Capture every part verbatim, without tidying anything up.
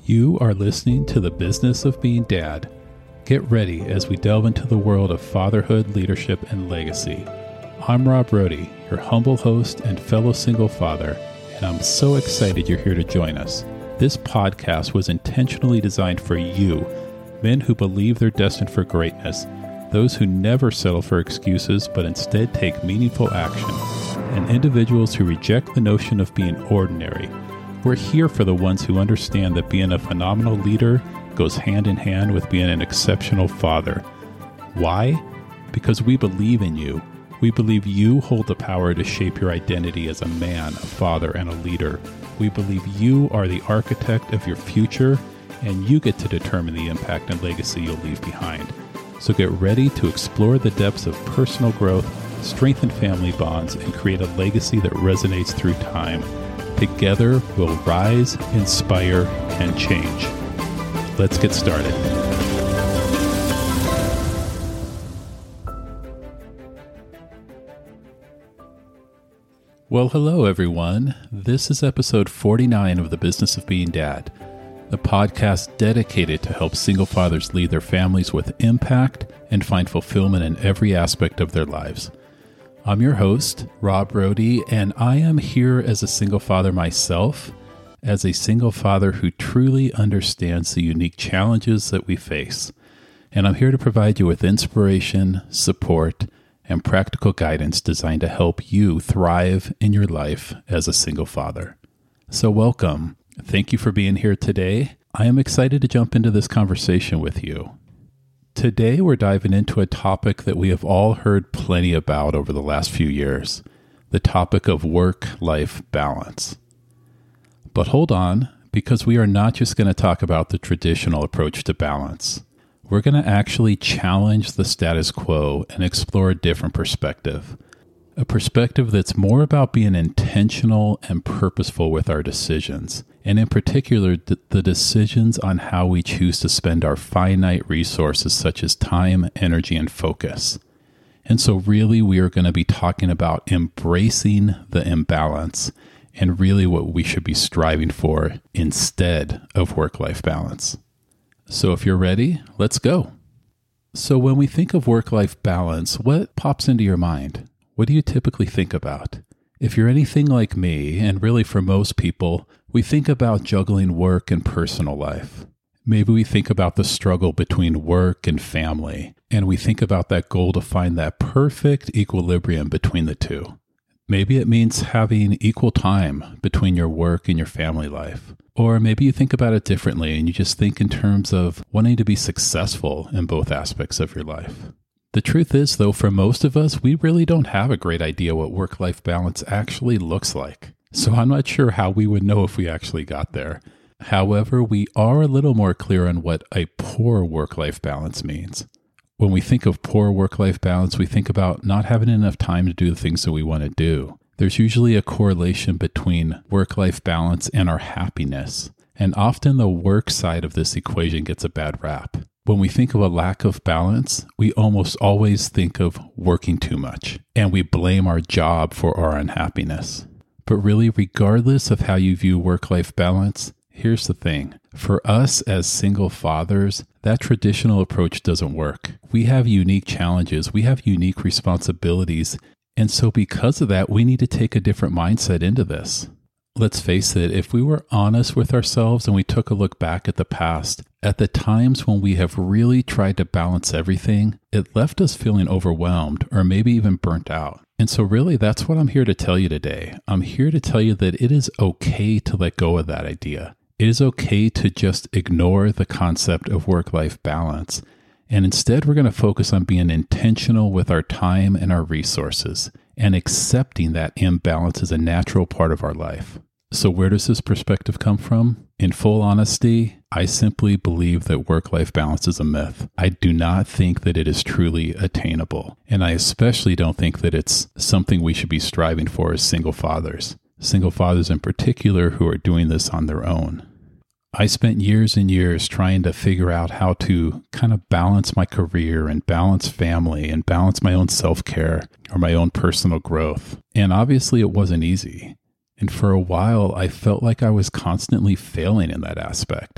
You are listening to The Business of Being Dad. Get ready as we delve into the world of fatherhood, leadership, and legacy. I'm Rob Brody, your humble host and fellow single father, and I'm so excited you're here to join us. This podcast was intentionally designed for you, men who believe they're destined for greatness, those who never settle for excuses but instead take meaningful action, and individuals who reject the notion of being ordinary. We're here for the ones who understand that being a phenomenal leader goes hand in hand with being an exceptional father. Why? Because we believe in you. We believe you hold the power to shape your identity as a man, a father, and a leader. We believe you are the architect of your future, and you get to determine the impact and legacy you'll leave behind. So get ready to explore the depths of personal growth, strengthen family bonds, and create a legacy that resonates through time. Together, we'll rise, inspire, and change. Let's get started. Well, hello, everyone. This is episode forty-nine of The Business of Being Dad, the podcast dedicated to help single fathers lead their families with impact and find fulfillment in every aspect of their lives. I'm your host, Rob Brody, and I am here as a single father myself, as a single father who truly understands the unique challenges that we face. And I'm here to provide you with inspiration, support, and practical guidance designed to help you thrive in your life as a single father. So welcome. Thank you for being here today. I am excited to jump into this conversation with you. Today, we're diving into a topic that we have all heard plenty about over the last few years, the topic of work-life balance. But hold on, because we are not just going to talk about the traditional approach to balance. We're going to actually challenge the status quo and explore a different perspective, a perspective that's more about being intentional and purposeful with our decisions, and in particular, th- the decisions on how we choose to spend our finite resources such as time, energy, and focus. And so really, we are going to be talking about embracing the imbalance and really what we should be striving for instead of work-life balance. So if you're ready, let's go. So when we think of work-life balance, what pops into your mind? What do you typically think about? If you're anything like me, and really for most people, we think about juggling work and personal life. Maybe we think about the struggle between work and family, and we think about that goal to find that perfect equilibrium between the two. Maybe it means having equal time between your work and your family life. Or maybe you think about it differently and you just think in terms of wanting to be successful in both aspects of your life. The truth is, though, for most of us, we really don't have a great idea what work-life balance actually looks like. So I'm not sure how we would know if we actually got there. However, we are a little more clear on what a poor work-life balance means. When we think of poor work-life balance, we think about not having enough time to do the things that we want to do. There's usually a correlation between work-life balance and our happiness. And often the work side of this equation gets a bad rap. When we think of a lack of balance, we almost always think of working too much, and we blame our job for our unhappiness. But really, regardless of how you view work-life balance, here's the thing. For us as single fathers, that traditional approach doesn't work. We have unique challenges, we have unique responsibilities, and so because of that, we need to take a different mindset into this. Let's face it, if we were honest with ourselves and we took a look back at the past, at the times when we have really tried to balance everything, it left us feeling overwhelmed or maybe even burnt out. And so really, that's what I'm here to tell you today. I'm here to tell you that it is okay to let go of that idea. It is okay to just ignore the concept of work-life balance. And instead, we're going to focus on being intentional with our time and our resources and accepting that imbalance as a natural part of our life. So where does this perspective come from? In full honesty, I simply believe that work-life balance is a myth. I do not think that it is truly attainable. And I especially don't think that it's something we should be striving for as single fathers. Single fathers in particular who are doing this on their own. I spent years and years trying to figure out how to kind of balance my career and balance family and balance my own self-care or my own personal growth. And obviously it wasn't easy. And for a while, I felt like I was constantly failing in that aspect.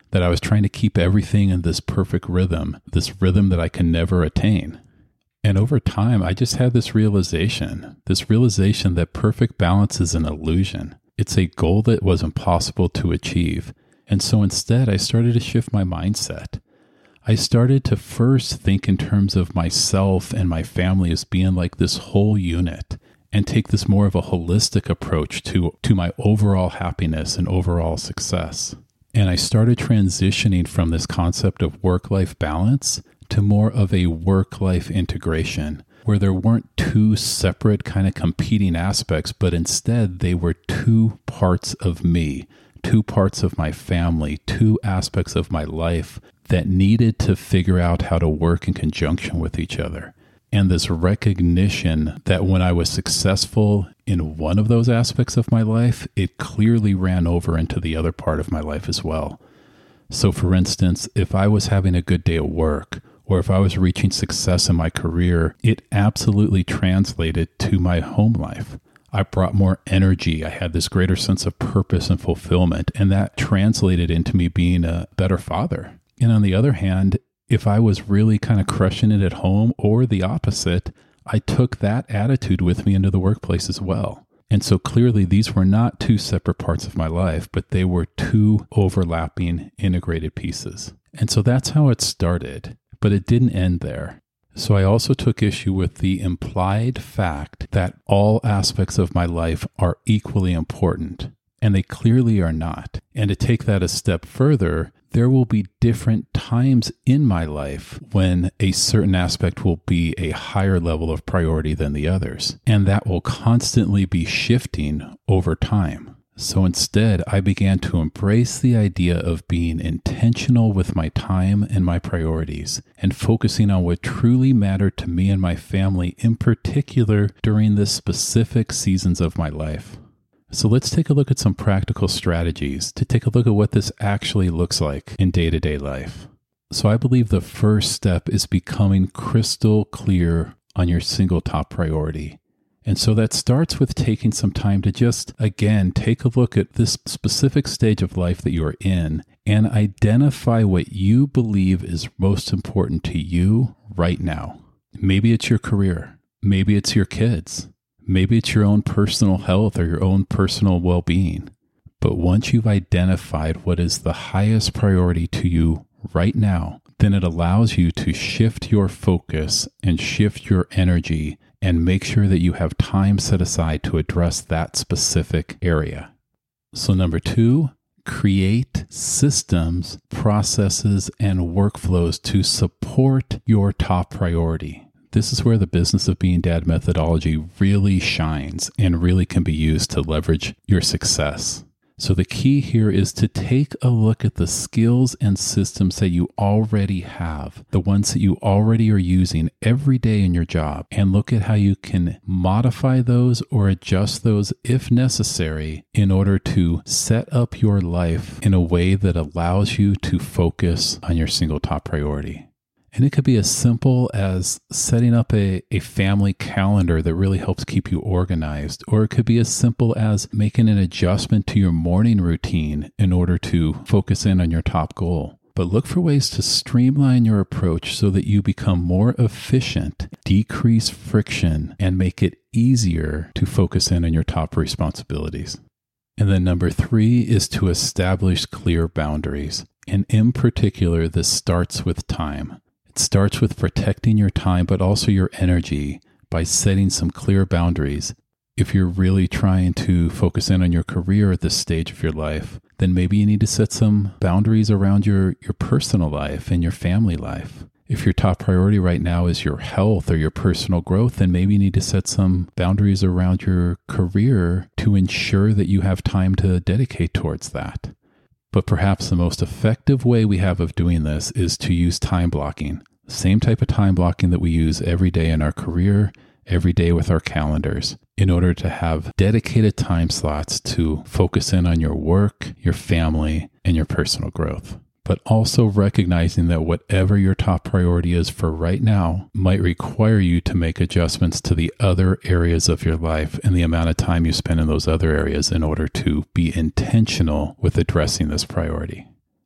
that I was trying to keep everything in this perfect rhythm, this rhythm that I can never attain. And over time, I just had this realization, this realization that perfect balance is an illusion. It's a goal that was impossible to achieve. And so instead, I started to shift my mindset. I started to first think in terms of myself and my family as being like this whole unit, and take this more of a holistic approach to, to my overall happiness and overall success. And I started transitioning from this concept of work-life balance to more of a work-life integration, where there weren't two separate kind of competing aspects, but instead they were two parts of me, two parts of my family, two aspects of my life that needed to figure out how to work in conjunction with each other. And this recognition that when I was successful in one of those aspects of my life, it clearly ran over into the other part of my life as well. So for instance, if I was having a good day at work, or if I was reaching success in my career, it absolutely translated to my home life. I brought more energy. I had this greater sense of purpose and fulfillment, and that translated into me being a better father. And on the other hand, if I was really kind of crushing it at home, or the opposite, I took that attitude with me into the workplace as well. And so clearly these were not two separate parts of my life, but they were two overlapping, integrated pieces. And so that's how it started, but it didn't end there. So I also took issue with the implied fact that all aspects of my life are equally important, and they clearly are not. And to take that a step further, there will be different times in my life when a certain aspect will be a higher level of priority than the others, and that will constantly be shifting over time. So instead, I began to embrace the idea of being intentional with my time and my priorities, and focusing on what truly mattered to me and my family, in particular during the specific seasons of my life. So let's take a look at some practical strategies to take a look at what this actually looks like in day-to-day life. So I believe the first step is becoming crystal clear on your single top priority. And so that starts with taking some time to just, again, take a look at this specific stage of life that you are in and identify what you believe is most important to you right now. Maybe it's your career. Maybe it's your kids. Maybe it's your own personal health or your own personal well-being. But once you've identified what is the highest priority to you right now, then it allows you to shift your focus and shift your energy and make sure that you have time set aside to address that specific area. So number two, create systems, processes, and workflows to support your top priority. This is where the Business of Being Dad methodology really shines and really can be used to leverage your success. So the key here is to take a look at the skills and systems that you already have, the ones that you already are using every day in your job, and look at how you can modify those or adjust those if necessary in order to set up your life in a way that allows you to focus on your single top priority. And it could be as simple as setting up a, a family calendar that really helps keep you organized. Or it could be as simple as making an adjustment to your morning routine in order to focus in on your top goal. But look for ways to streamline your approach so that you become more efficient, decrease friction, and make it easier to focus in on your top responsibilities. And then number three is to establish clear boundaries. And in particular, this starts with time. It starts with protecting your time, but also your energy by setting some clear boundaries. If you're really trying to focus in on your career at this stage of your life, then maybe you need to set some boundaries around your, your personal life and your family life. If your top priority right now is your health or your personal growth, then maybe you need to set some boundaries around your career to ensure that you have time to dedicate towards that. But perhaps the most effective way we have of doing this is to use time blocking. The same type of time blocking that we use every day in our career, every day with our calendars, in order to have dedicated time slots to focus in on your work, your family, and your personal growth. But also recognizing that whatever your top priority is for right now might require you to make adjustments to the other areas of your life and the amount of time you spend in those other areas in order to be intentional with addressing this priority.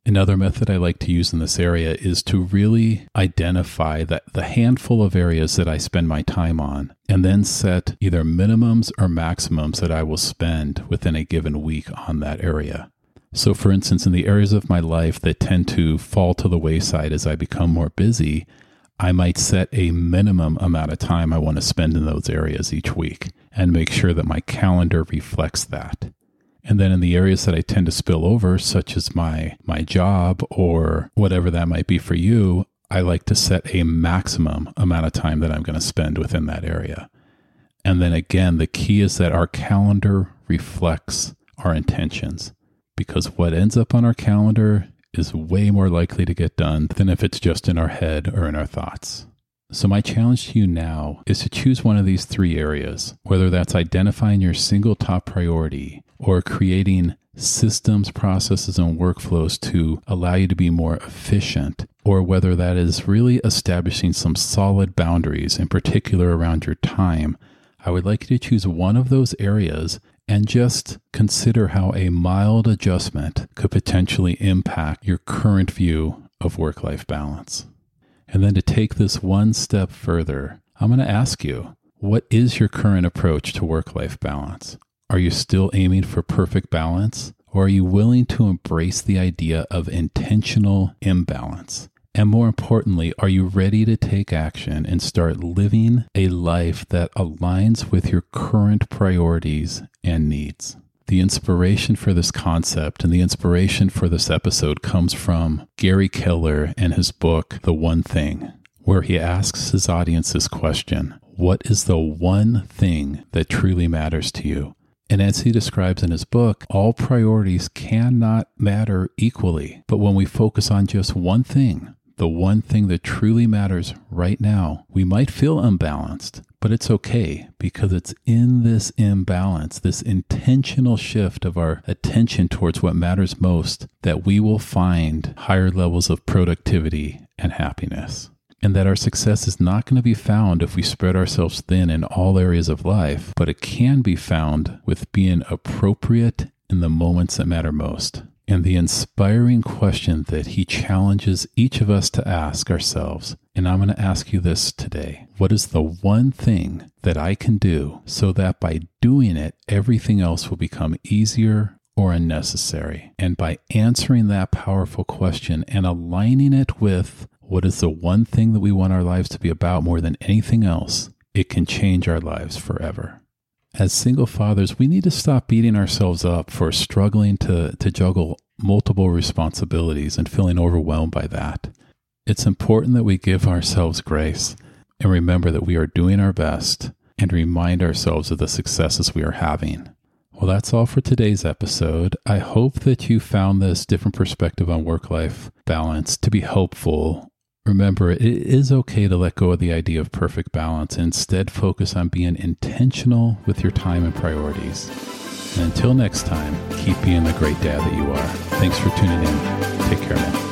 Another method I like to use in this area is to really identify that the handful of areas that I spend my time on, and then set either minimums or maximums that I will spend within a given week on that area. So for instance, in the areas of my life that tend to fall to the wayside as I become more busy, I might set a minimum amount of time I want to spend in those areas each week and make sure that my calendar reflects that. And then in the areas that I tend to spill over, such as my my job or whatever that might be for you, I like to set a maximum amount of time that I'm going to spend within that area. And then again, the key is that our calendar reflects our intentions, because what ends up on our calendar is way more likely to get done than if it's just in our head or in our thoughts. So my challenge to you now is to choose one of these three areas, whether that's identifying your single top priority or creating systems, processes, and workflows to allow you to be more efficient, or whether that is really establishing some solid boundaries, in particular around your time. I would like you to choose one of those areas and just consider how a mild adjustment could potentially impact your current view of work-life balance. And then to take this one step further, I'm going to ask you, what is your current approach to work-life balance? Are you still aiming for perfect balance, or are you willing to embrace the idea of intentional imbalance? And more importantly, are you ready to take action and start living a life that aligns with your current priorities and needs? The inspiration for this concept and the inspiration for this episode comes from Gary Keller and his book, The One Thing, where he asks his audience this question: what is the one thing that truly matters to you? And as he describes in his book, all priorities cannot matter equally. But when we focus on just one thing, the one thing that truly matters right now, we might feel unbalanced, but it's okay, because it's in this imbalance, this intentional shift of our attention towards what matters most, that we will find higher levels of productivity and happiness. And that our success is not going to be found if we spread ourselves thin in all areas of life, but it can be found with being appropriate in the moments that matter most. And the inspiring question that he challenges each of us to ask ourselves, and I'm going to ask you this today: what is the one thing that I can do so that by doing it, everything else will become easier or unnecessary? And by answering that powerful question and aligning it with what is the one thing that we want our lives to be about more than anything else, it can change our lives forever. As single fathers, we need to stop beating ourselves up for struggling to, to juggle multiple responsibilities and feeling overwhelmed by that. It's important that we give ourselves grace and remember that we are doing our best and remind ourselves of the successes we are having. Well, that's all for today's episode. I hope that you found this different perspective on work-life balance to be helpful. Remember, it is okay to let go of the idea of perfect balance and instead focus on being intentional with your time and priorities. And until next time, keep being the great dad that you are. Thanks for tuning in. Take care now.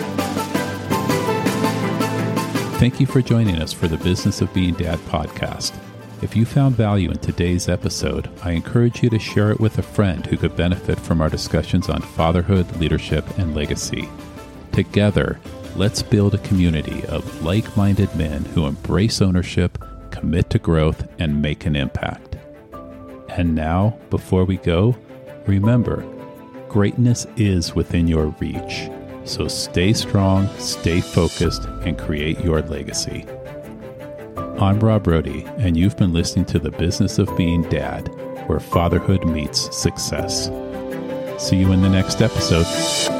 Thank you for joining us for the Business of Being Dad podcast. If you found value in today's episode, I encourage you to share it with a friend who could benefit from our discussions on fatherhood, leadership, and legacy. Together, let's build a community of like-minded men who embrace ownership, commit to growth, and make an impact. And now, before we go, remember, greatness is within your reach. So stay strong, stay focused, and create your legacy. I'm Rob Brody, and you've been listening to The Business of Being Dad, where fatherhood meets success. See you in the next episode.